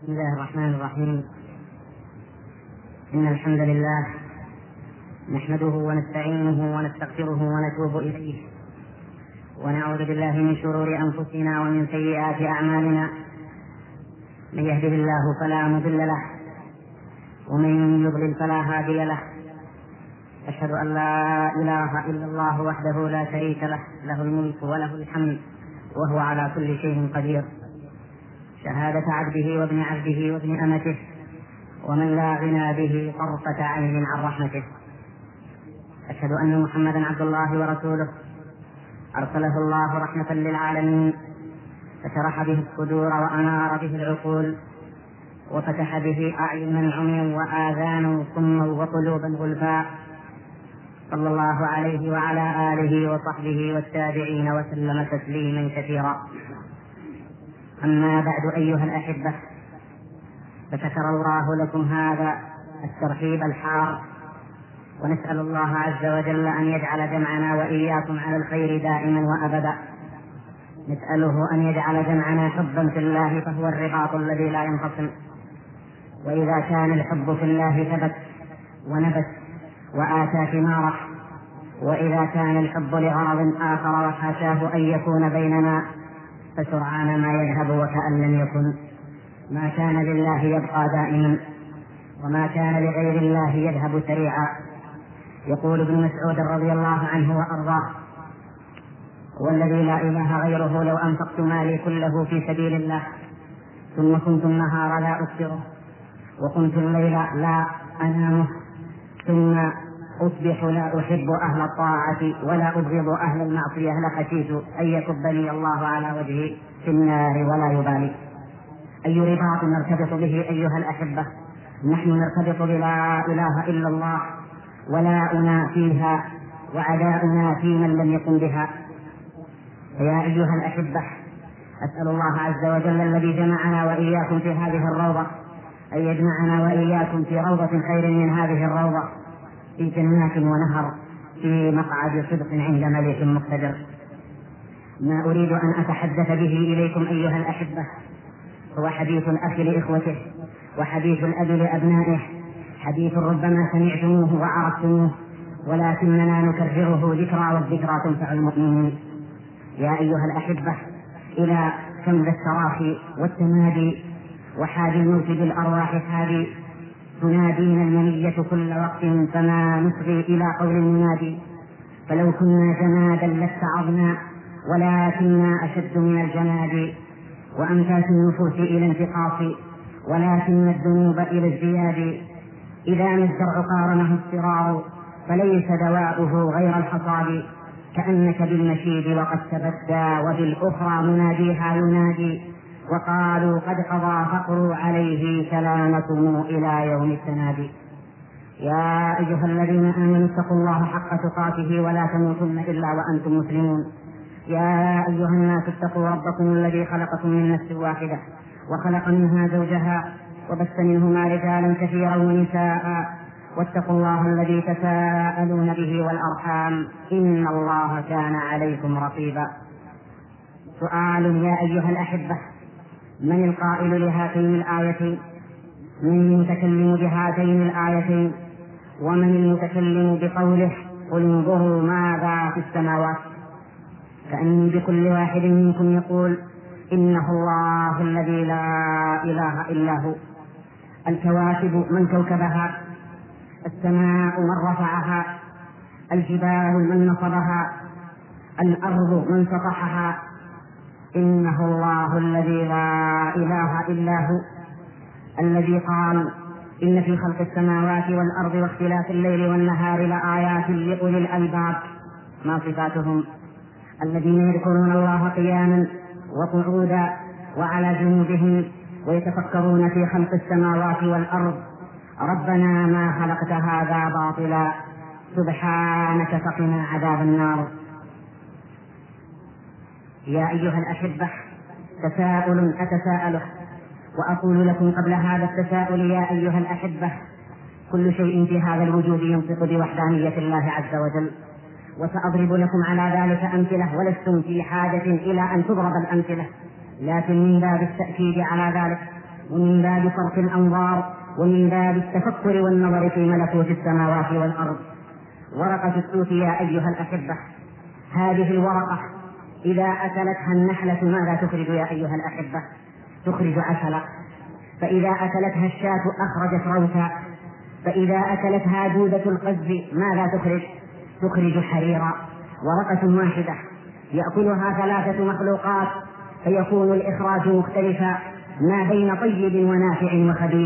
بسم الله الرحمن الرحيم. إن الحمد لله نحمده ونستعينه ونستغفره ونتوب إليه، ونعوذ بالله من شرور أنفسنا ومن سيئات أعمالنا. من يهده الله فلا مضل له، ومن يضلل فلا هادي له. أشهد أن لا إله إلا الله وحده لا شريك له، له الملك وله الحمد وهو على كل شيء قدير. شهادة عبده وابن عبده وابن أمته، ومن لا غنى به طرفة عين عن رحمته. أشهد أن محمدا عبد الله ورسوله، أرسله الله رحمة للعالمين، فشرح به الصدور وأنار به العقول، وفتح به أعينا عميا وآذانا صما وقلوبا غلفاء. صلى الله عليه وعلى آله وصحبه والتابعين وسلم تسليما كثيرا. أما بعد أيها الأحبة، فشكر الله لكم هذا الترحيب الحار، ونسأل الله عز وجل أن يجعل جمعنا وإياكم على الخير دائما وأبدا. نسأله أن يجعل جمعنا حبا في الله، فهو الرباط الذي لا ينفصل. وإذا كان الحب في الله ثبت ونبت وآتى ثماره، وإذا كان الحب لغرض آخر وحاشاه أن يكون بيننا فسرعان ما يذهب وكأن لم يكن. ما كان لله يبقى دائما، وما كان لغير الله يذهب سريعا. يقول ابن مسعود رضي الله عنه وأرضاه: والذي لا إله غيره لو أنفقت مالي كله في سبيل الله، ثم كنت النهار لا أبصره، وكنت الليل لا أنامه، ثم أصبح لا أحب أهل الطاعة ولا أبغض أهل المعصية، لخشيت أن يكبني الله على وجهي في النار ولا يبالي. أي رباط نرتبط به أيها الأحبة؟ نحن نرتبط بلا إله إلا الله، ولاؤنا فيها وعداؤنا في من لم يقم بها. فيا أيها الأحبة، أسأل الله عز وجل الذي جمعنا وإياكم في هذه الروضة أن يجمعنا وإياكم في روضة خير من هذه الروضة، في جنات ونهر، في مقعد صدق عند مليك مقتدر. ما أريد أن أتحدث به إليكم أيها الأحبة هو حديث الأخ لإخوته، وحديث الأب لأبنائه، حديث ربما سمعتموه وعرفتموه، ولكننا نكرره ذكرى، والذكرى تنفع المؤمنين. يا أيها الأحبة، إلى كم ذا التراخي والتنادي وحال الموت بالأرواح حالي، تنادينا المنية كل وقت، فما نصغي إلى قول المنادي. فلو كنا جمادا لاتعظنا، ولكننا أشد من الجماد. وأنفاس النفوس إلى انتقاص، ولكن الذنوب إلى الزياد. إذا ما الزرع قارنه الصرار، فليس دواؤه غير الحصاد. كأنك بالنشيد وقد تبدى، وبالأخرى مناديها ينادي. وقالوا قد قضى فقروا عليه سلامكم إلى يوم التنادي. يا أيها الذين آمنوا اتقوا الله حق تقاته ولا تموتن إلا وأنتم مسلمون. يا أيها الناس اتقوا ربكم الذي خلقكم من نفس واحدة، وخلق منها زوجها، وبث منهما رجالا كثيرا ونساء، واتقوا الله الذي تساءلون به والأرحام، إن الله كان عليكم رقيبا. سؤال يا أيها الأحبة: من القائل لهاتين الآيتين؟ من المتكلم بهاتين الآيتين؟ ومن المتكلم بقوله قل انظروا ماذا في السماوات؟ كأن بكل واحد منكم يقول إنه الله الذي لا إله إلا هو. الكواكب من كوكبها، السماء من رفعها، الجبال من نصبها، الأرض من سطحها. إنه الله الذي لا إله إلا هو، الذي قال إن في خلق السماوات والأرض واختلاف الليل والنهار لآيات لأولي الألباب. ما صفاتهم؟ الذين يذكرون الله قياما وقعودا وعلى جنوبهم، ويتفكرون في خلق السماوات والأرض. ربنا ما خلقت هذا باطلا، سبحانك فقنا عذاب النار. يا أيها الأحبة، تساؤل أتساءله، وأقول لكم قبل هذا التساؤل يا أيها الأحبة: كل شيء في هذا الوجود ينطق بوحدانية الله عز وجل، وسأضرب لكم على ذلك أمثلة، ولستم في حاجة إلى أن تضرب الأمثلة، لكن من باب التأكيد على ذلك ومن باب صرف الأنظار، ومن باب التفكر والنظر في ملكوت السماوات والأرض. ورقة التوت يا أيها الأحبة، هذه الورقة إذا أكلتها النحلة ماذا تخرج يا أيها الأحبة؟ تخرج عسلا. فإذا أكلتها الشاة أخرجت روثا. فإذا أكلتها دودة القز ماذا تخرج؟ تخرج حريرا. ورقة واحدة يأكلها 3 مخلوقات فيكون الإخراج مختلفا ما بين طيب ونافع وخبيث.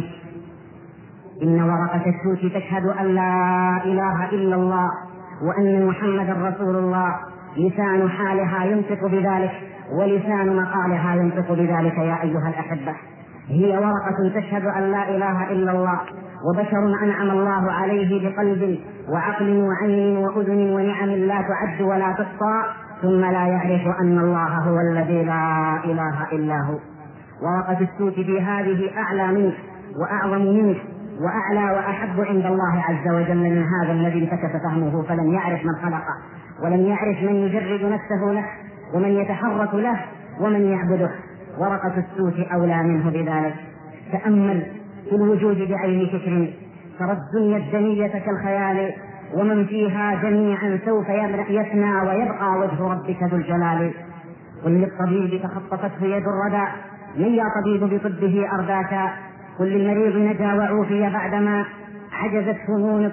إن ورقة التوت تشهد أن لا إله إلا الله وأن محمدا رسول الله، لسان حالها ينطق بذلك ولسان مقالها ينطق بذلك يا أيها الأحبة. هي ورقة تشهد أن لا إله إلا الله، وبشر أنعم الله عليه بقلب وعقل وعين وأذن ونعم لا تعد ولا تحصى، ثم لا يعرف أن الله هو الذي لا إله إلا هو. ورقة التوت في هذه أعلى منه وأعظم منه وأعلى وأحب عند الله عز وجل من هذا الذي انتكس فهمه فلم يعرف من خلقه، ولم يعرف من يجرد نفسه له، ومن يتحرك له، ومن يعبده. ورقة التوت أولى منه بذلك. تأمل في الوجود بعين فكر، ترى الدنيا الدنية كالخيال، ومن فيها جميعا سوف يفنى ويبقى وجه ربك ذو الجلال. قل للطبيب تخطفته يد الردى، من يا طبيب بطبه أرداك. قل للمريض نجا وعوفي بعدما عجزت فنون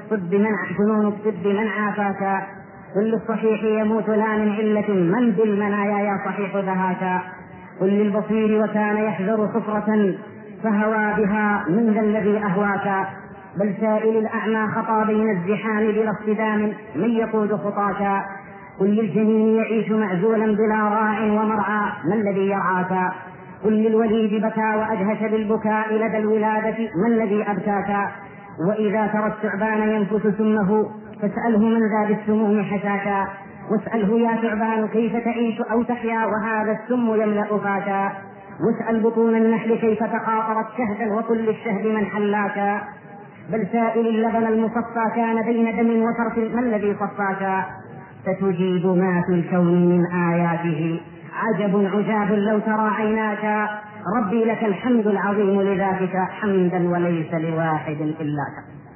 الطب من عافاك. قل للصحيح يموت لا من علة، من بالمنايا يا صحيح ذهاك. قل للبصير وكان يحذر صفرة، فهوى بها من ذا الذي أهواك. بل سائل الأعمى خطى بين الزحام بلا اصطدام، من يقود خطاك. قل للجنين يعيش معزولا بلا راع ومرعى، ما الذي يرعاك. قل للوليد بكى وأدهش بالبكاء لدى الولادة، ما الذي أبكاك. وإذا ترى الثعبان ينفث سمه، فاسأله من ذا بالسموم حشاك. واسأله يا ثعبان كيف تعيش أو تحيا وهذا السم يملأ فاك. واسأل بطون النحل كيف تقاطرت شهدا، وقل للشهد من حلاك. بل سائل اللبن المصفى كان بين دم وترف، ما الذي صفاك. فتجيب ما في الكون من آياته، عجب عجاب لو ترى عيناك. ربي لك الحمد العظيم لذاتك، حمدا وليس لواحد إلاك.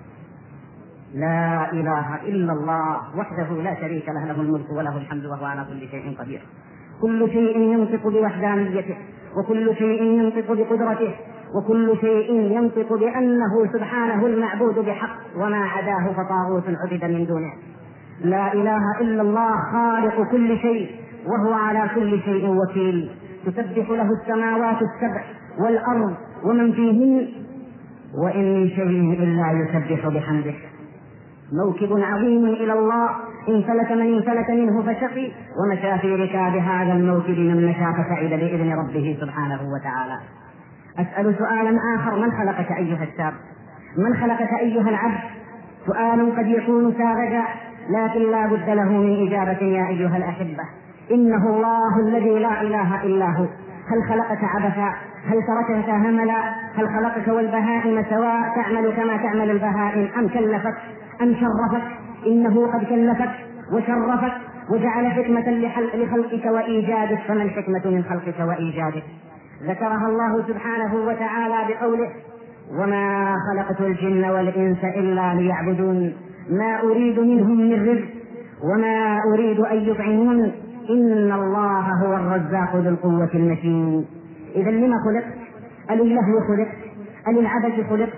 لا إله إلا الله وحده لا شريك له، له الملك وله الحمد وهو على كل شيء قدير. كل شيء ينطق بوحدانيته، وكل شيء ينطق بقدرته، وكل شيء ينطق بأنه سبحانه المعبود بحق، وما عداه فطاغوت عبد من دونه. لا إله إلا الله خالق كل شيء، وهو على كل شيء وكيل. تسبح له السماوات السبع والأرض ومن فيهن، وإن من شيء إلا يسبح بحمده. موكب عظيم إلى الله، انفلت من انفلت منه فشقي، ومشى في ركاب هذا الموكب من مشى فسعد بإذن ربه سبحانه وتعالى. أسأل سؤالا آخر، من خلقك أيها الشاب؟ من خلقك أيها العبد؟ سؤال قد يكون ساذجا لكن لا بد له من إجابة يا أيها الأحبة. إنه الله الذي لا إله إلا هو. هل خلقك عبثا؟ هل تركك هملا؟ هل خلقك والبهائم سواء تعمل كما تعمل البهائم، أم كلفك أم شرفك؟ إنه قد كلفك وشرفك وجعل حكمة لخلقك وإيجادك، فما الحكمة من خلقك وإيجادك؟ ذكرها الله سبحانه وتعالى بقوله: وما خلقت الجن والإنس إلا ليعبدون، ما أريد منهم من رزق وما أريد أن يطعمون، إن الله هو الرزاق ذو القوة المتين. إذا لما خلقت؟ أللهو خلقت؟ أللعبث خلقت؟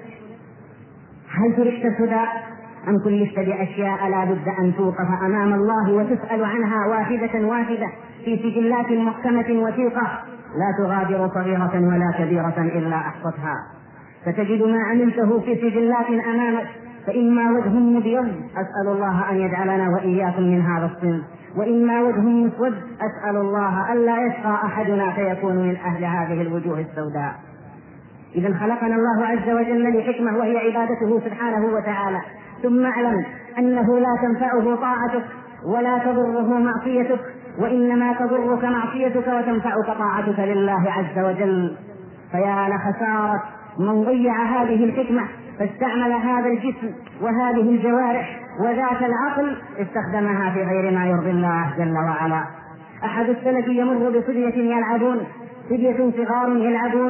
هل تركت سدى أم كلفت بأشياء لا بد أن توقف أمام الله وتسأل عنها واحدة واحدة في سجلات محكمة وثيقة لا تغادر صغيرة ولا كبيرة إلا أحصتها؟ فتجد ما عملته في سجلات أمامك، فإما وجه مبيض أسأل الله أن يجعلنا وإياكم من هذا الصنف، وإما وجه مسود أسأل الله ألا يشقى أحدنا فيكون من أهل هذه الوجوه السوداء. إذا خلقنا الله عز وجل لحكمة وهي عبادته سبحانه وتعالى. ثم اعلم أنه لا تنفعه طاعتك ولا تضره معصيتك، وإنما تضرك معصيتك وتنفعك طاعتك لله عز وجل. فيا لخسارة من ضيع هذه الحكمة فاستعمل هذا الجسم وهذه الجوارح وذات العقل استخدمها في غير ما يرضي الله جل وعلا. أحد السلف يمر بصبية يلعبون، صبية صغار يلعبون،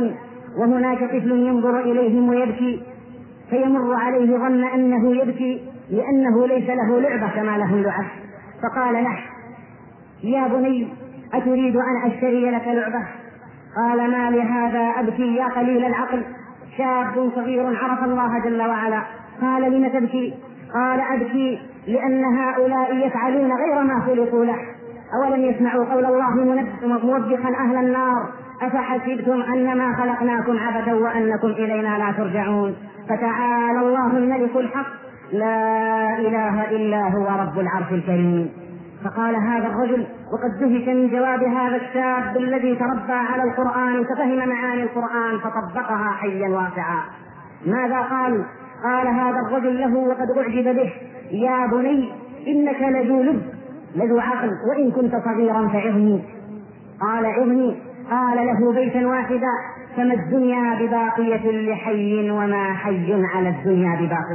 وهناك طفل ينظر إليهم ويبكي، فيمر عليه ظن أنه يبكي لأنه ليس له لعبة كما له لعب، فقال له: يا بني أتريد أن أشتري لك لعبة؟ قال: ما لهذا أبكي يا قليل العقل؟ شاب صغير عرف الله جل وعلا. قال: لم تبكي؟ قال: أبكي لأن هؤلاء يفعلون غير ما خلقوا له. أولم يسمعوا قول الله موبخا أهل النار: أفحسبتم أنما خلقناكم عبثا وأنكم إلينا لا ترجعون. فتعالى الله الملك الحق لا إله إلا هو رب العرش الكريم. فقال هذا الرجل وقد دهش من جواب هذا الشاب الذي تربى على القرآن ففهم معاني القرآن فطبقها حيا واسعا. ماذا قال؟ قال هذا الرجل له وقد أعجب به: يا بني إنك لذو لب لذو عقل، وإن كنت صغيرا فعظني. قال: عظني. قال له: بيتا واحدا: فما الدنيا بباقية لحي وما حي على الدنيا بباقي.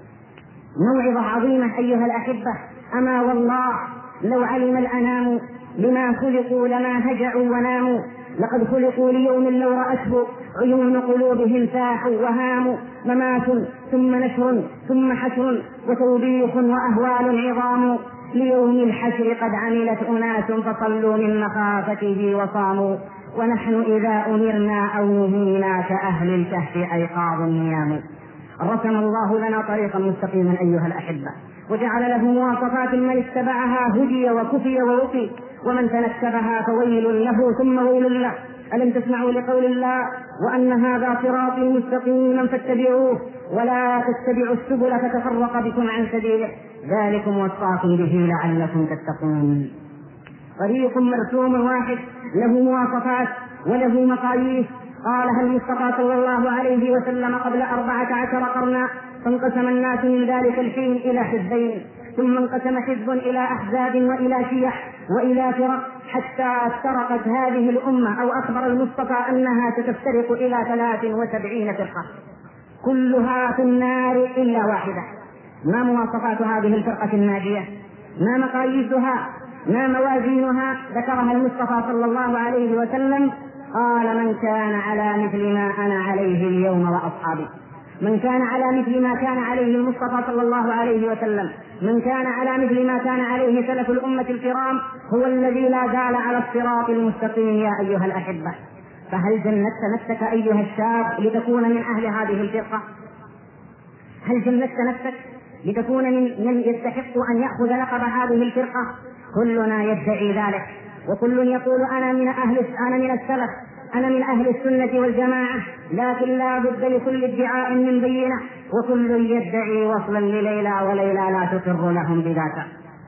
موعظة عظيمة أيها الأحبة. أما والله لو علم الأنام لما خلقوا لما هجعوا وناموا، لقد خلقوا ليوم لو رأته عيون قلوبهم فاحوا وهاموا. ممات ثم نشر ثم حشر وتوبيخ وأهوال عظام، ليوم الحشر قد عملت أناس فصلوا من مخافته وصاموا، ونحن إذا أمرنا أو نهينا كأهل الكهف أيقاظ نيام. رسم الله لنا طريقا مستقيما أيها الأحبة، وجعل له مواصفات من اتبعها هدي وكفي ووقي، ومن تنكبها فويل له ثم ويل له. ألم تسمعوا لقول الله: وأن هذا صراطي مستقيما فاتبعوه ولا تتبعوا السبل فتفرق بكم عن سبيله، ذلكم وصاكم به لعلكم تتقون. طريق مرسوم واحد له مواصفات وله مقاييس قالها المصطفى صلى الله عليه وسلم قبل 14 قرنا، فانقسم الناس من ذلك الحين إلى حزبين، ثم انقسم حزب إلى أحزاب وإلى شيح وإلى فرق، حتى افترقت هذه الأمة، أو أخبر المصطفى أنها ستفترق إلى 73 فرقة كلها في النار إلا واحدة. ما مواصفات هذه الفرقة الناجية؟ ما مقاييسها؟ ما موازينها؟ ذكرها المصطفى صلى الله عليه وسلم. قال: من كان على مثل ما أنا عليه اليوم وأصحابي. من كان على مثل ما كان عليه المصطفى صلى الله عليه وسلم، من كان على مثل ما كان عليه سلف الأمة الكرام، هو الذي لا زال على الصراط المستقيم يا أيها الأحبة. فهل جندت نفسك أيها الشاب لتكون من أهل هذه الفرقة؟ هل جندت نفسك لتكون من يستحق أن يأخذ لقب هذه الفرقة؟ كلنا يدعي ذلك، وكل يقول أنا من السلف، أنا من أهل السنة والجماعة، لكن لا بد لكل ادعاء من بينة، وكل يدعي وصلا لليلى وليلى لا تقر لهم بذاك.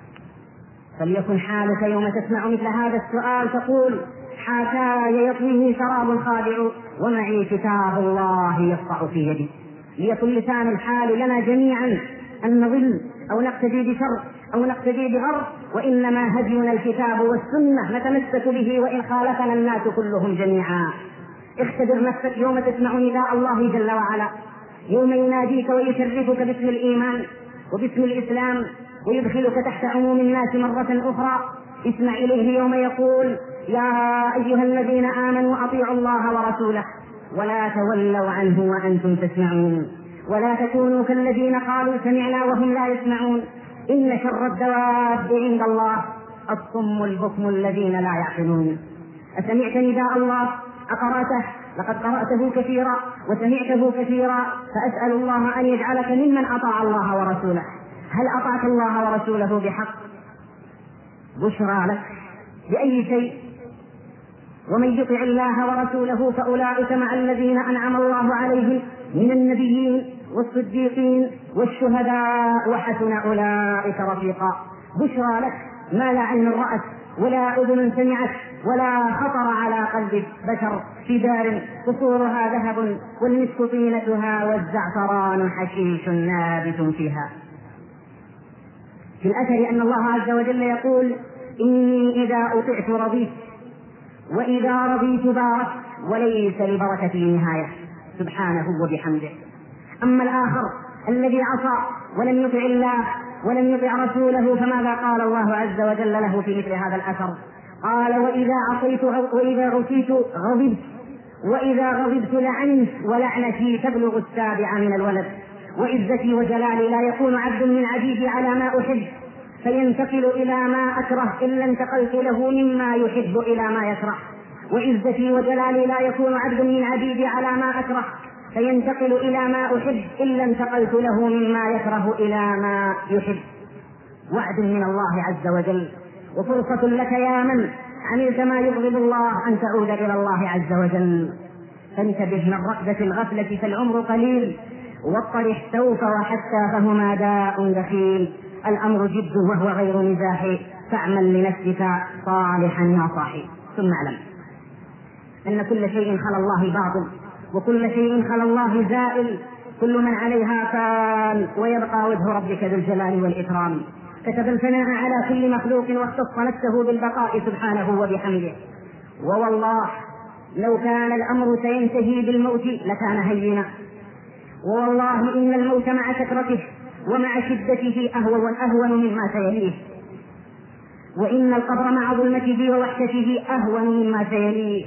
فليكن حالك يوم تسمع مثل هذا السؤال تقول: حاشاي يطويه شراب خادع ومعي كتاب الله يقطع في يدي. ليكن لسان الحال لنا جميعا أن نضل أو نقتدي بشر أو نقتدي بغر، وإنما هدينا الكتاب والسنة نتمسك به وإن خالفنا الناس كلهم جميعا. اختبر نفسك يوم تسمع نداء الله جل وعلا، يوم يناديك ويشرفك باسم الإيمان وباسم الإسلام ويدخلك تحت عموم الناس مرة أخرى. اسمع إليه يوم يقول: يا أيها الذين آمنوا أطيعوا الله ورسوله ولا تولوا عنه وأنتم تسمعون، ولا تكونوا كالذين قالوا سمعنا وهم لا يسمعون، إن شر الدواب عند الله الصم البكم الذين لا يعقلون. أسمعت نداء الله؟ أقرأته؟ لقد قرأته كثيرا وسمعته كثيرا، فأسأل الله أن يجعلك ممن أطاع الله ورسوله. هل أطعت الله ورسوله بحق؟ بشرى لك. بأي شيء؟ ومن يطع الله ورسوله فأولئك مع الذين أنعم الله عليهم من النبيين والصديقين والشهداء وحسن أولئك رفيقا. بشرى لك ما لا عين رأت ولا أذن سمعت ولا خطر على قلب بشر، في دار قصورها ذهب والمسك طينتها والزعفران حشيش نابت فيها. في الأثر أن الله عز وجل يقول: إني إذا أطعت رضيت وإذا رضيت بارك وليس لبركتي نهاية، سبحانه وبحمده. أما الآخر الذي عصى ولم يطع الله ولم يطع رسوله فماذا قال الله عز وجل له في مثل هذا الأثر؟ قال: وإذا عصيت وإذا عصيت غضبت وإذا غضبت لعنت ولعنتي تبلغ السابع من الولد. وعزتي وجلالي لا يكون عبد من عبيدي على ما أحب فينتقل إلى ما أكره إلا انتقلت له مما يحب إلى ما يكره. وعزتي وجلالي لا يكون عبد من عبيدي على ما أكره فينتقل إلى ما أحب إلا انتقلت له مما يكره إلى ما يحب. وعد من الله عز وجل وفرصة لك يا من عملت ما يغضب الله أن تعود إلى الله عز وجل. فانتبه من ركبة الغفلة فالعمر قليل واطرح سوف وحتى فهما داء دخيل. الأمر جد وهو غير مزاح فاعمل لنفسك صالحا يا صاحي. ثم اعلم أن كل شيء خلا الله باطل وكل شيء خلا الله زائل. كل من عليها فان ويبقى وجه ربك ذو الجلال والإكرام. كتب الفناء على كل مخلوق واختص نفسه بالبقاء سبحانه وبحمده. ووالله لو كان الأمر سينتهي بالموت لكان هينا. ووالله إن الموت مع كثرته ومع شدته أهون مما سيليه. وإن القبر مع ظلمته ووحشته أهون مما سيليه.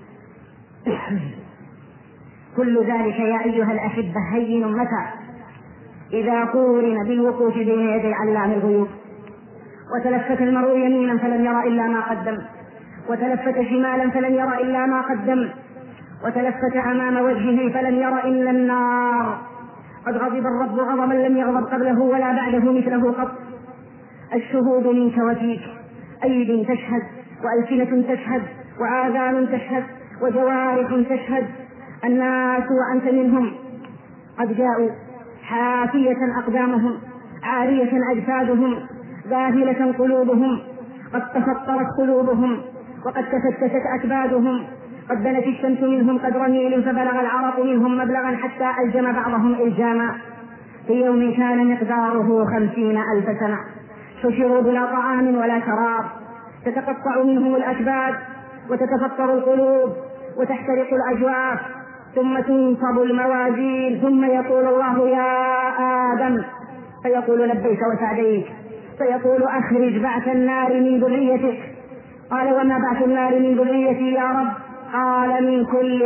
كل ذلك يا أيها الأحبة هين متى إذا قورن بالوقوف بين يدي علام الغيوب. وتلفت المرء يمينا فلم يرى إلا ما قدم وتلفت شمالا فلم يرى إلا ما قدم وتلفت أمام وجهه فلم يرى إلا النار. قد غضب الرب غضبا لم يغضب قبله ولا بعده مثله قط. الشهود منك وفيك أيد تشهد وألسنة تشهد وآذان تشهد وجوارح تشهد. الناس وأنت منهم قد جاءوا حافية أقدامهم عارية أجسادهم ذاهلة قلوبهم. قد تفطرت قلوبهم وقد تفتتت أكبادهم. قد بنت الشمس منهم قدر ميل فبلغ العرق منهم مبلغا حتى ألجم بعضهم إلجاما. في يوم كان مقداره 50,000 سنة حشروا بلا طعام ولا شراب. تتقطع منهم الأكباد وتتفطر القلوب وتحترق الأجواف ثم تنصب الموازين ثم يقول الله يا آدم فيقول لبيك وسعديك. فيقول أخرج بعث النار من ذريتك. قال وما بعث النار من ذريتي يا رب؟ قال من كل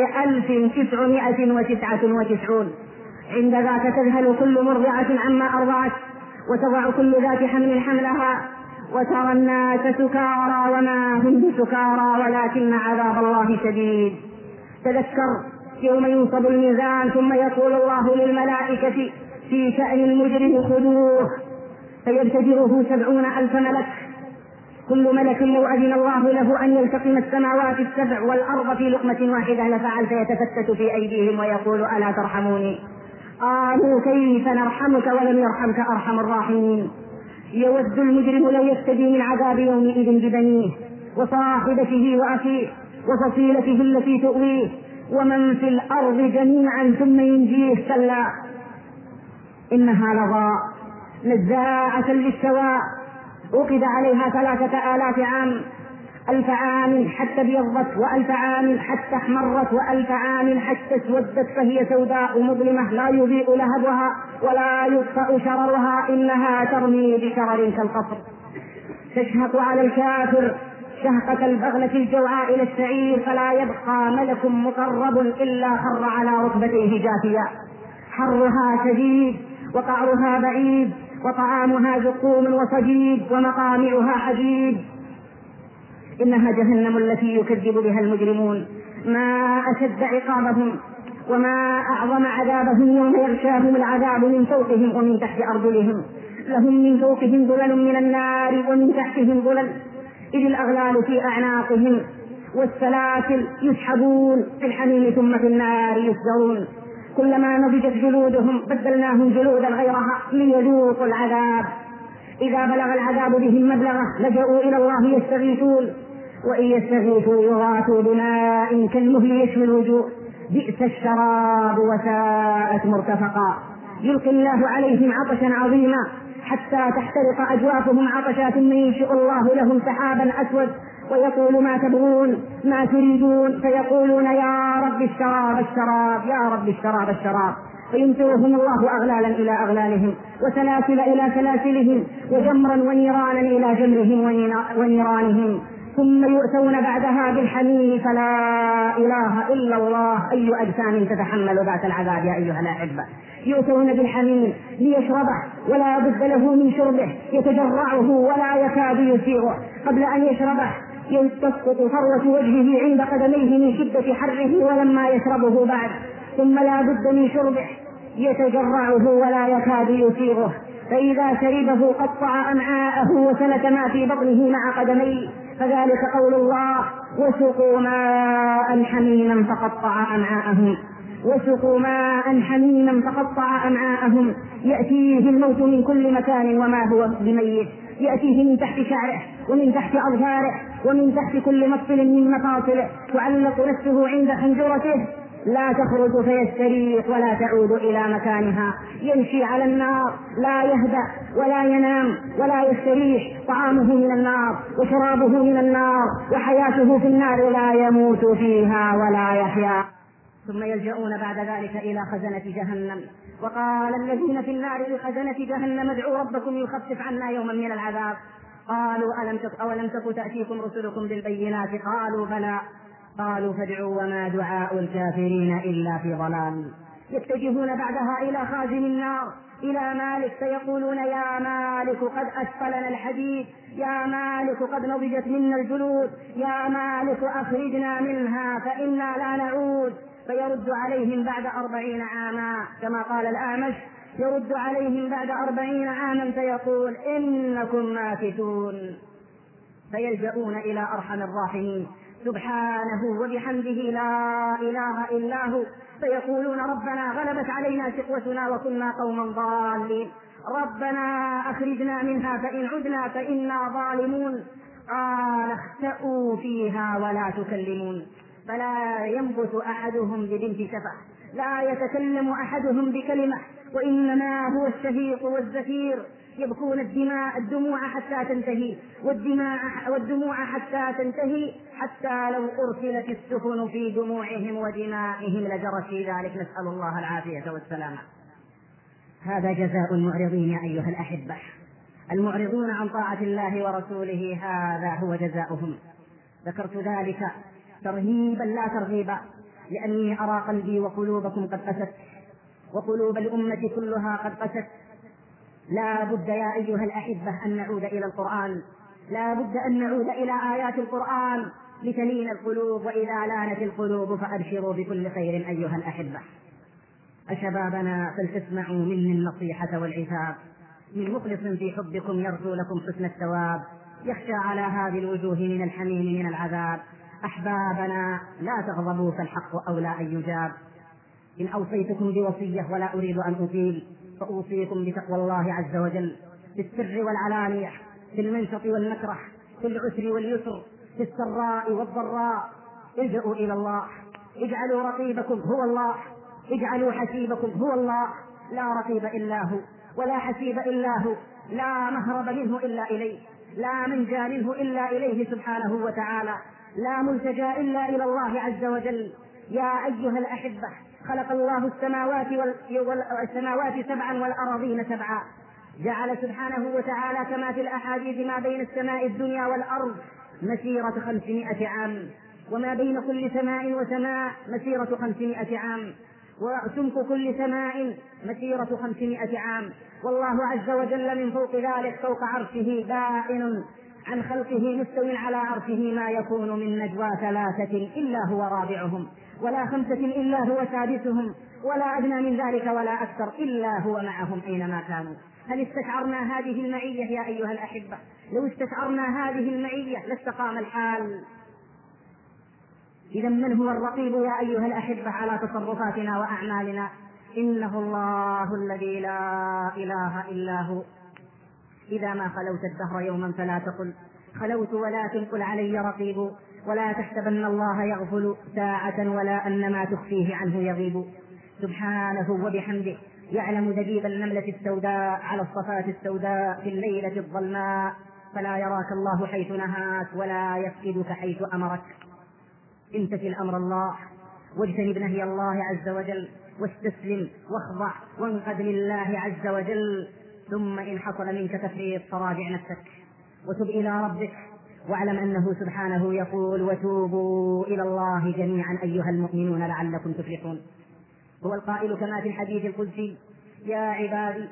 1999. عند ذاك تذهل كل مرضعة عما أرضعت وتضع كل ذات حمل حملها وترى الناس سكارى وما هم بسكارى ولكن عذاب الله شديد. تذكر يوم ينصب الميزان ثم يقول الله للملائكة في شأن المجرم خذوه فيبتدره 70,000 ملك. كل ملك لو أذن الله له أن يلتقم السماوات السبع والأرض في لقمة واحدة لفعل فيتفتت في أيديهم ويقول ألا ترحموني؟ قالوا كيف نرحمك ولم يرحمك أرحم الراحمين. يود المجرم لو يفتدي من عذاب يومئذ ببنيه وصاحبته وأخيه وفصيلته التي تؤويه ومن في الأرض جميعا ثم ينجيه. كلا إنها لظى نزاعة للسواء وقد عليها 3,000 عام 1,000 عام حتى ابيضت و1,000 عام حتى احمرت و1,000 عام حتى اسودت فهي سوداء مظلمة لا يضيء لهبها ولا يطفأ شررها إنها ترمي بشرر كالقصر. تشهق على الكافر شهقة البغلة الجوعاء إلى السعير فلا يبقى ملك مقرب إلا خر على ركبتيه جاثيا. حرها شديد وقعرها بعيد وطعامها زقوم وصديد ومقامعها حديد. إنها جهنم التي يكذب بها المجرمون. ما أشد عقابهم وما أعظم عذابهم يوم يغشاهم العذاب من فوقهم ومن تحت أرجلهم. لهم من فوقهم ظلل من النار ومن تحتهم ظلل إذ الأغلال في أعناقهم والسلاسل يسحبون في الحميم ثم في النار يسجرون. كلما نضجت جلودهم بدلناهم جلودا غيرها ليذوقوا العذاب. إذا بلغ العذاب بهم مبلغه لجأوا إلى الله يستغيثون وإن يستغيثوا يغاثوا بماء كالمهل يشوي الوجوه بئس الشراب وساءت مرتفقا. يلقي الله عليهم عطشا عظيما حتى تحترق أجوافهم عطشا ثم ينشئ الله لهم سحابا أسود ويقول ما تبغون ما تريدون فيقولون يا رب الشراب الشراب يا رب الشراب الشراب فينشئهم الله أغلالا إلى أغلالهم وسلاسل إلى سلاسلهم وجمرا ونيرانا إلى جمرهم ونيرانهم ثم يؤتون بعدها بالحميم فلا إله إلا الله. أي أجسام تتحمل ذات العذاب يا أيها الأحبة؟ يؤتون بالحميم ليشربه ولا بد له من شربه، يتجرعه ولا يكاد يسيغه، قبل أن يشربه تسقط فروة وجهه عند قدميه من شدة حره ولما يشربه بعد، ثم لا بد من شربه يتجرعه ولا يكاد يسيغه، فإذا شربه قطع أمعاءه وسلك ما في بطنه مع قدميه، فذلك قول الله: وسقوا ماء حميما فقطع أمعاءهم. وسقوا ماء حميما فقطع أمعاءهم. يأتيه الموت من كل مكان وما هو بميت، يأتيه من تحت شعره ومن تحت أظهاره ومن تحت كل مفصل من مفاصله، تعلق نفسه عند حنجرته لا تخرج فيستريح ولا تعود إلى مكانها، يمشي على النار لا يهدأ ولا ينام ولا يستريح، طعامه من النار وشرابه من النار وحياته في النار لا يموت فيها ولا يحيا. ثم يلجؤون بعد ذلك إلى خزنة جهنم، وقال الذين في النار لخزنة جهنم: ادعوا ربكم يخفف عنا يوما من العذاب. قالوا: أولم تك تأتيكم رسلكم بالبينات؟ قالوا: بلى. قالوا: فادعوا وما دعاء الكافرين إلا في ضلال. يتجهون بعدها إلى خازن النار، إلى مالك، فيقولون: يا مالك قد أثقلنا الحديد، يا مالك قد نضجت منا الجلود، يا مالك أخرجنا منها فإنا لا نعود. فيرد عليهم بعد 40 عاما، كما قال الأعمش: يرد عليهم بعد 40 عاما فيقول: إنكم ماكثون. فيلجؤون إلى أرحم الراحمين سبحانه وبحمده لا إله إلا هو، فيقولون: ربنا غلبت علينا شقوتنا وكنا قوما ضالين، ربنا أخرجنا منها فإن عدنا فإنا ظالمون. قال: اخسئوا فيها ولا تكلمون. فلا ينبت أحدهم ببنت شفة، لا يتكلم أحدهم بكلمة، وإنما هو الشهيق والزفير. يبكون الدموع حتى تنتهي، والدموع حتى تنتهي، حتى لو أرسلت السفن في دموعهم ودمائهم لجرت في ذلك، نسأل الله العافية والسلامة. هذا جزاء المعرضين يا أيها الأحبة، المعرضون عن طاعة الله ورسوله هذا هو جزاؤهم. ذكرت ذلك ترهيبا لا ترغيبا، لأني أرى قلبي وقلوبكم قد قست، وقلوب الأمة كلها قد قست. لا بد يا أيها الأحبة أن نعود إلى القرآن، لا بد أن نعود إلى آيات القرآن لتلين القلوب، وإذا لانت القلوب فأبشروا بكل خير أيها الأحبة. أشبابنا فلتسمعوا مني النصيحة والعتاب، من مخلص في حبكم يرجو لكم حسن الثواب، يخشى على هذه الوجوه من الحميم من العذاب. أحبابنا لا تغضبوا فالحق أولى أن يجاب. إن أوصيتكم بوصية ولا أريد أن أطيل، فأوصيكم بتقوى الله عز وجل في السر والعلانية، في المنشط والمكره، في العسر واليسر، في السراء والضراء. الجأوا إلى الله، اجعلوا رقيبكم هو الله، اجعلوا حسيبكم هو الله، لا رقيب إلا هو ولا حسيب إلا هو، لا مهرب منه إلا إليه، لا منجى منه إلا إليه سبحانه وتعالى، لا ملتجى إلا إلى الله عز وجل. يا أيها الأحبة، خلق الله السماوات 7 والأراضين 7، جعل سبحانه وتعالى كما في الأحاديث ما بين السماء الدنيا والأرض مسيرة 500 عام، وما بين كل سماء وسماء مسيرة 500 عام، وسمك كل سماء مسيرة 500 عام. والله عز وجل من فوق ذلك فوق عرشه بائن عن خلقه مستو على عرشه، ما يكون من نجوى 3 إلا هو رابعهم، ولا 5 إلا هو سادسهم، ولا أدنى من ذلك ولا أكثر إلا هو معهم أينما كانوا. هل استشعرنا هذه المعية يا أيها الأحبة؟ لو استشعرنا هذه المعية لاستقام الحال. إذا من هو الرقيب يا أيها الأحبة على تصرفاتنا وأعمالنا؟ إنه الله الذي لا إله إلا هو. إذا ما خلوت الدهر يوما فلا تقل خلوت، ولكن قل علي رقيب، ولا تحسبن الله يغفل ساعة ولا أن ما تخفيه عنه يغيب. سبحانه وبحمده يعلم دبيب النملة السوداء على الصفات السوداء في الليلة الظلماء، فلا يراك الله حيث نهاك ولا يفقدك حيث أمرك. امتثل أمر الله واجتنب نهي الله عز وجل، واستسلم واخضع وانقد لله عز وجل. ثم إن حصل منك تفريط فراجع نفسك وتب إلى ربك واعلم أنه سبحانه يقول وتوبوا إلى الله جميعا أيها المؤمنون لعلكم تفلحون. هو القائل كما في الحديث القدسي يا عبادي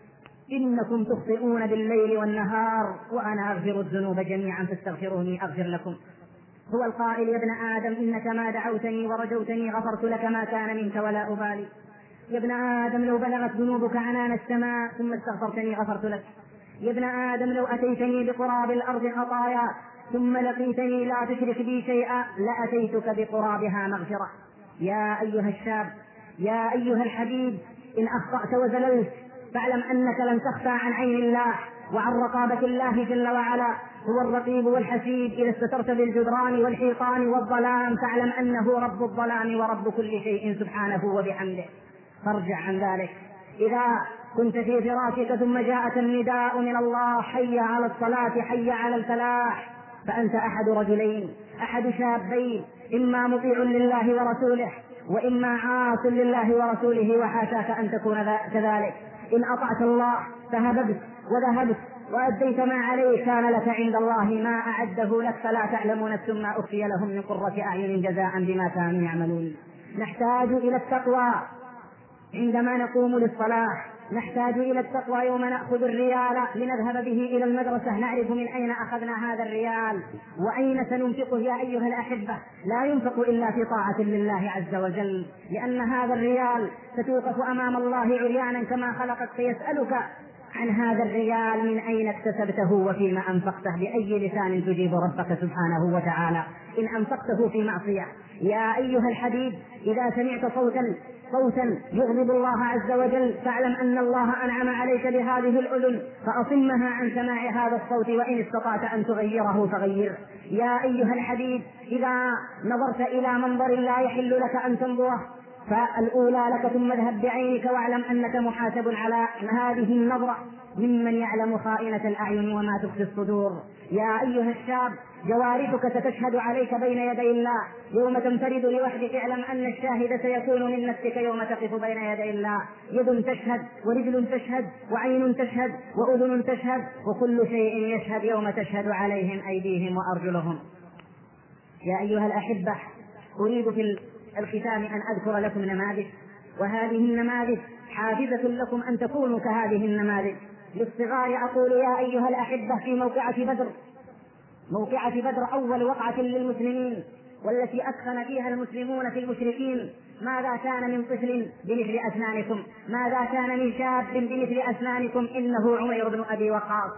إنكم تخطئون بالليل والنهار وأنا أغفر الذنوب جميعا فاستغفروني أغفر لكم. هو القائل يا ابن آدم إنك ما دعوتني ورجوتني غفرت لك ما كان منك ولا أبالي. يا ابن آدم لو بلغت ذنوبك عنان السماء ثم استغفرتني غفرت لك. يا ابن آدم لو أتيتني بقراب الأرض خطايا ثم لقيتني لا تشرك بي شيئا لأتيتك بقرابها مغفرة. يا أيها الشاب يا أيها الحبيب إن أخطأت وزللت فاعلم أنك لن تخفى عن عين الله وعن رقابة الله جل وعلا. هو الرقيب والحسيب. إذا استترت بالجدران والحيطان والظلام فاعلم أنه رب الظلام ورب كل شيء سبحانه وبحمده. فارجع عن ذلك. إذا كنت في فراشك ثم جاءك النداء من الله حي على الصلاة حي على الفلاح فأنت أحد رجلين، أحد شابين، إما مطيع لله ورسوله وإما عاص لله ورسوله وحاشاك أن تكون كذلك. إن أطعت الله فهببت وذهبت وأديت ما عليه كان لك عند الله ما أعده لك فلا تعلم نفس ما أخفي لهم من قرة أعين جزاء بما كانوا يعملون. نحتاج إلى التقوى عندما نقوم للصلاة، نحتاج إلى التقوى يوم نأخذ الريال لنذهب به إلى المدرسة نعرف من أين أخذنا هذا الريال وأين سننفقه. يا أيها الأحبة لا ينفق إلا في طاعة لله عز وجل، لأن هذا الريال ستوقف أمام الله عريانا كما خلقك فيسألك عن هذا الريال من أين اكتسبته وفيما أنفقته، بأي لسان تجيب ربك سبحانه وتعالى إن أنفقته في معصية. يا أيها الحبيب إذا سمعت صوتا يغضب الله عز وجل فاعلم أن الله أنعم عليك بهذه الأذن فأصمها عن سماع هذا الصوت وإن استطعت أن تغيره فغيره. يا أيها الحبيب إذا نظرت إلى منظر لا يحل لك أن تنظره فالأولى لك ثم اذهب بعينك واعلم أنك محاسب على هذه النظرة ممن يعلم خائنة الأعين وما تخفي الصدور. يا أيها الشاب جوارحك ستشهد عليك بين يدي الله يوم تنفرد لوحدك. اعلم أن الشاهد سيكون من نفسك يوم تقف بين يدي الله. يد تشهد ورجل تشهد وعين تشهد وأذن تشهد وكل شيء يشهد يوم تشهد عليهم أيديهم وأرجلهم. يا أيها الأحبة أريد في الختام أن أذكر لكم نماذج، وهذه النماذج حافزة لكم أن تكونوا كهذه النماذج. للصغار أقول يا أيها الأحبة في موقعة بدر أول وقعة للمسلمين والتي أثخن فيها المسلمون في المشركين ماذا كان من طفل بمثل أسنانكم، ماذا كان من شاب بمثل أسنانكم؟ إنه عمير بن أبي وقاص،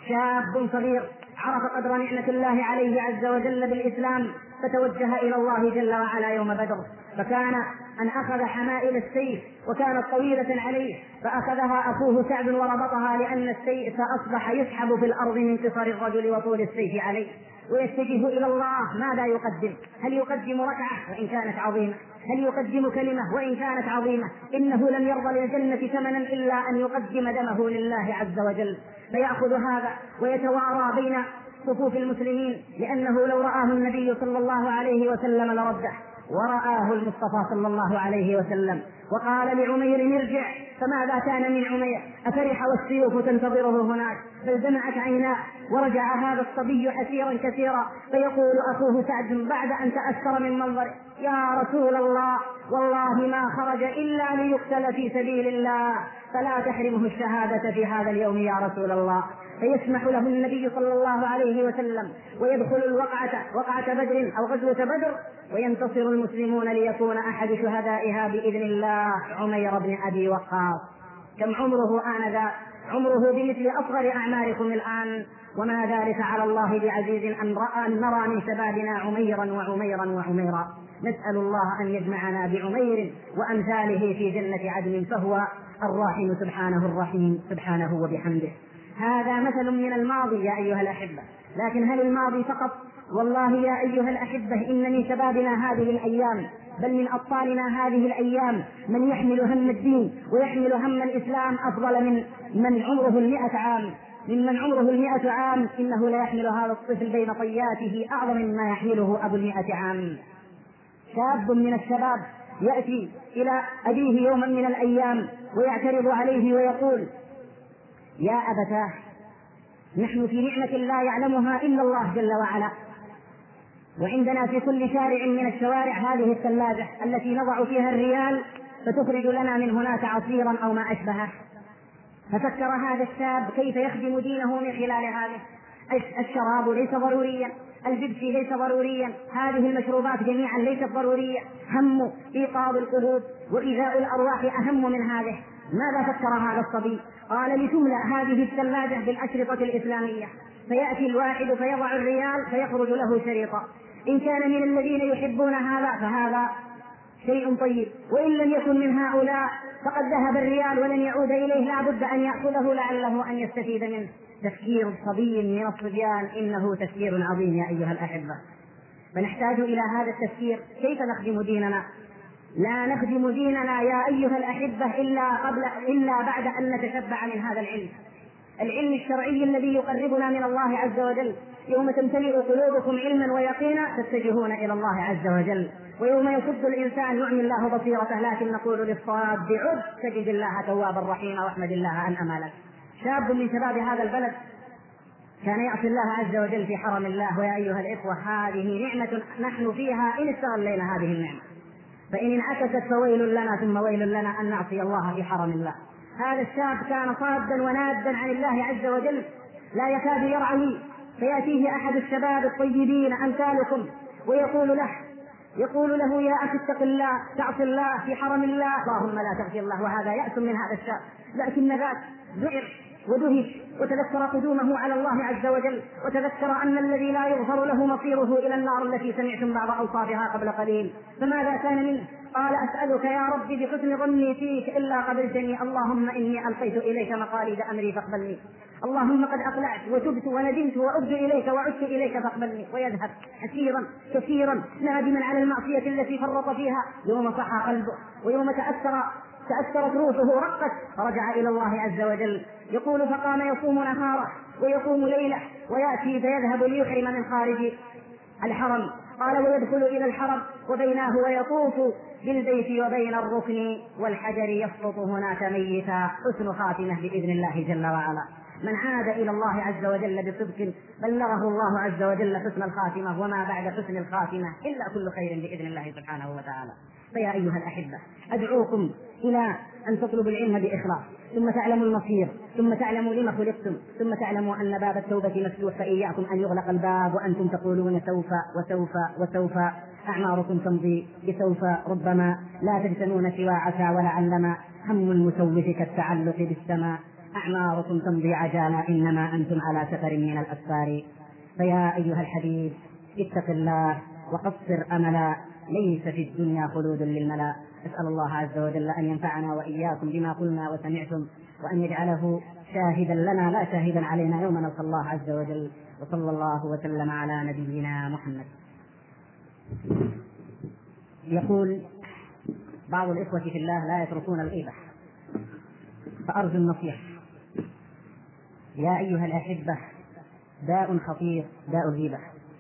شاب صغير عرف قدر نعمة الله عليه عز وجل بالإسلام فتوجه إلى الله جل وعلا يوم بدر، فكان أن أخذ حمائل السيف وكانت طويلة عليه فأخذها أخوه سعد وربطها لأن السيف أصبح يسحب في الأرض من قصر الرجل وطول السيف عليه ويتجه إلى الله. ماذا يقدم؟ هل يقدم ركعة وإن كانت عظيمة؟ هل يقدم كلمة وإن كانت عظيمة؟ إنه لم يرضى للجنة ثمنا إلا أن يقدم دمه لله عز وجل، فيأخذ هذا ويتوارى بين صفوف المسلمين لأنه لو رآه النبي صلى الله عليه وسلم لرده، ورآه المصطفى صلى الله عليه وسلم وقال لعمير ارجع، فماذا كان من عمير؟ أفرح والسيوف تنتظره هناك؟ بل دمعت عيناه ورجع هذا الصبي حسيرا كثيرا. فيقول أخوه سعد بعد أن تأثر من منظره يا رسول الله والله ما خرج إلا ليقتل في سبيل الله فلا تحرمه الشهادة في هذا اليوم يا رسول الله. فيسمح له النبي صلى الله عليه وسلم ويدخل وقعة بدر أو غزوة بدر وينتصر المسلمون ليكون أحد شهدائها بإذن الله عمير بن أبي وقاص. كم عمره آنذاك؟ عمره بمثل أصغر أعماركم الآن، وما ذلك على الله بعزيز أن نرى من شبابنا عميرا وعميرا وعميرا. نسأل الله أن يجمعنا بعمير وأمثاله في جنة عدن فهو الراحم سبحانه الرحيم سبحانه وبحمده. هذا مثل من الماضي يا أيها الأحبة، لكن هل الماضي فقط؟ والله يا أيها الأحبة إن من شبابنا هذه الأيام بل من أطفالنا هذه الأيام من يحمل هم الدين ويحمل هم الإسلام أفضل من عمره 100 عام. ممن عمره 100 عام إنه لا يحمل هذا الطفل بين طياته أعظم مما يحمله أبو 100 عام. شاب من الشباب يأتي إلى أبيه يوما من الأيام ويعترض عليه ويقول يا أبتاه نحن في نعمة لا يعلمها إلا الله جل وعلا، وعندنا في كل شارع من الشوارع هذه الثلاجة التي نضع فيها الريال فتخرج لنا من هناك عصيرا أو ما أشبهه. ففكر هذا الشاب كيف يخدم دينه من خلال هذه. الشراب ليس ضروريا، البيبسي ليس ضروريا، هذه المشروبات جميعا ليست ضرورية، هم إيقاظ القلوب وإيذاء الأرواح أهم من هذه. ماذا فكر هذا الصبي؟ قال لتملأ هذه الثلاجة بالأشرطة الإسلامية، فيأتي الواحد فيضع الريال فيخرج له شريطا، إن كان من الذين يحبون هذا فهذا شيء طيب، وإن لم يكن من هؤلاء فقد ذهب الريال ولن يعود إليه، لا بد أن يأخذه لعله أن يستفيد منه. تفكير صبي من الصبيان إنه تفكير عظيم يا أيها الأحبة. فنحتاج إلى هذا التفكير. كيف نخدم ديننا؟ لا نخدم ديننا يا أيها الأحبة إلا بعد أن نتشبع من هذا العلم الشرعي الذي يقربنا من الله عز وجل. يوم تمتلئ قلوبكم علما ويقينا تتجهون إلى الله عز وجل، ويوم يصد الإنسان يعمي الله بصيرته، لكن نقول للصاد عد تجد الله توابا رحيما واحمد الله أن أمالك. شاب من شباب هذا البلد كان يعصي الله عز وجل في حرم الله. ويا أيها الإخوة هذه نعمة نحن فيها إن استغلينا هذه النعمة، فإن انعكست فويل لنا ثم ويل لنا أن نعصي الله في حرم الله. هذا الشاب كان صادا ونادا عن الله عز وجل لا يكاد يرعوي، فيأتيه أحد الشباب الطيبين أمثالكم يقول له يا أخي اتق الله، تعصي الله في حرم الله، اللهم لا تعصي الله. وهذا يأس من هذا الشاب، لكن ذاك ذعر ودهش وتذكر قدومه على الله عز وجل، وتذكر أن الذي لا يغفر له مصيره إلى النار التي سمعتم بعض أوصافها قبل قليل. فماذا كان منه؟ قال أسألك يا ربي بحسن ظني فيك إلا قبلتني، اللهم إني ألقيت إليك مقاليد أمري فاقبلني، اللهم قد أقلعت وتبت وندمت وعدت إليك وعدت إليك فاقبلني. ويذهب كثيرا نادما على المعصية التي فرط فيها. يوم صحى قلبه ويوم تأثرت روحه رقت فرجع إلى الله عز وجل. يقول فقام يصوم نهاره ويقوم ليله ويأتي فيذهب ليحرم من خارج الحرم. قال ويدخل إلى الحرم وبيناه ويطوف بالبيت وبين الركن والحجر يسقط هناك ميتا، حسن خاتمة بإذن الله جل وعلا. من عاد إلى الله عز وجل بصدق بلغه الله عز وجل حسن الخاتمة، وما بعد حسن الخاتمة إلا كل خير بإذن الله سبحانه وتعالى. فيا أيها الأحبة أدعوكم إلى أن تطلبوا العلم بإخلاص، ثم تعلموا المصير، ثم تعلموا لما خلقتم، ثم تعلموا أن باب التوبة مفتوح، فإياكم أن يغلق الباب وأنتم تقولون سوف وسوف وسوف. أعماركم تمضي بسوف، ربما لا تجتنون سوى عسى ولعلما، هم المسوف كالتعلق بالسماء. أعماركم تمضي عجالا إنما أنتم على سفر من الأسفار. فيا أيها الحبيب اتق الله وقصر أملا، ليس في الدنيا خلود للملا. أسأل الله عز وجل أن ينفعنا وإياكم بما قلنا وسمعتم، وأن يجعله شاهدا لنا لا شاهدا علينا يوم نلقى الله عز وجل. وصلى الله وسلم على نبينا محمد. يقول بعض الإخوة في الله لا يتركون الغيبة، فأرجو النصيحة. يا أيها الأحبة داء خطير داء الغيبة.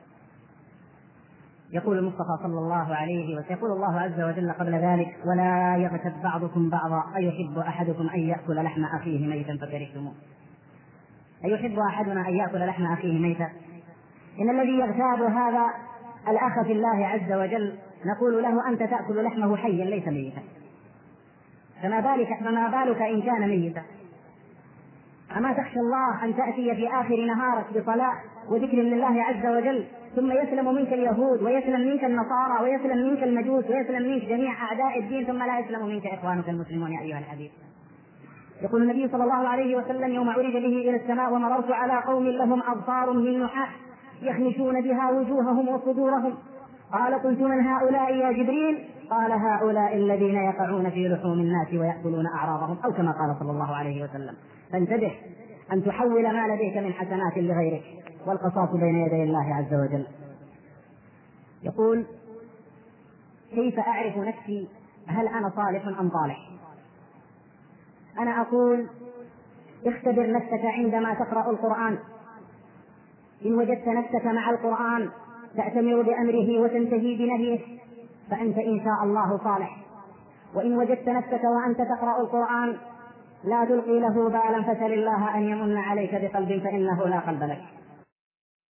يقول المصطفى صلى الله عليه وسلم، يقول الله عز وجل قبل ذلك ولا يغتب بعضكم بعضا أيحب أحدكم أن يأكل لحم أخيه ميتا فكرهتموه. أيحب أحدنا أن يأكل لحم أخيه ميتا؟ إن الذي يغتاب هذا الأخ في الله عز وجل نقول له أنت تأكل لحمه حيا ليس ميتا، فما بالك إن كان ميتا؟ أما تخشى الله أن تأتي في آخر نهارك بصلاة وذكر لله عز وجل ثم يسلم منك اليهود ويسلم منك النصارى ويسلم منك المجوس ويسلم منك جميع أعداء الدين، ثم لا يسلم منك إخوانك المسلمون يا أيها الحبيب؟ يقول النبي صلى الله عليه وسلم يوم عرج به إلى السماء ومررت على قوم لهم أبصار من نحاس يخمشون بها وجوههم وصدورهم، قال قلت من هؤلاء يا جبريل؟ قال هؤلاء الذين يقعون في لحوم الناس ويأكلون أعراضهم، أو كما قال صلى الله عليه وسلم. فانتبه أن تحول ما لديك من حسنات لغيرك، والقصاص بين يدي الله عز وجل. يقول كيف أعرف نفسي هل أنا صالح أم طالح؟ أنا أقول اختبر نفسك عندما تقرأ القرآن، إن وجدت نفسك مع القرآن تأتمر بأمره وتنتهي بنهيه فأنت إن شاء الله صالح، وإن وجدت نفسك وأنت تقرأ القرآن لا تلقي له بالا، فسل الله أن يمن عليك بقلب فإنه لا قلب لك.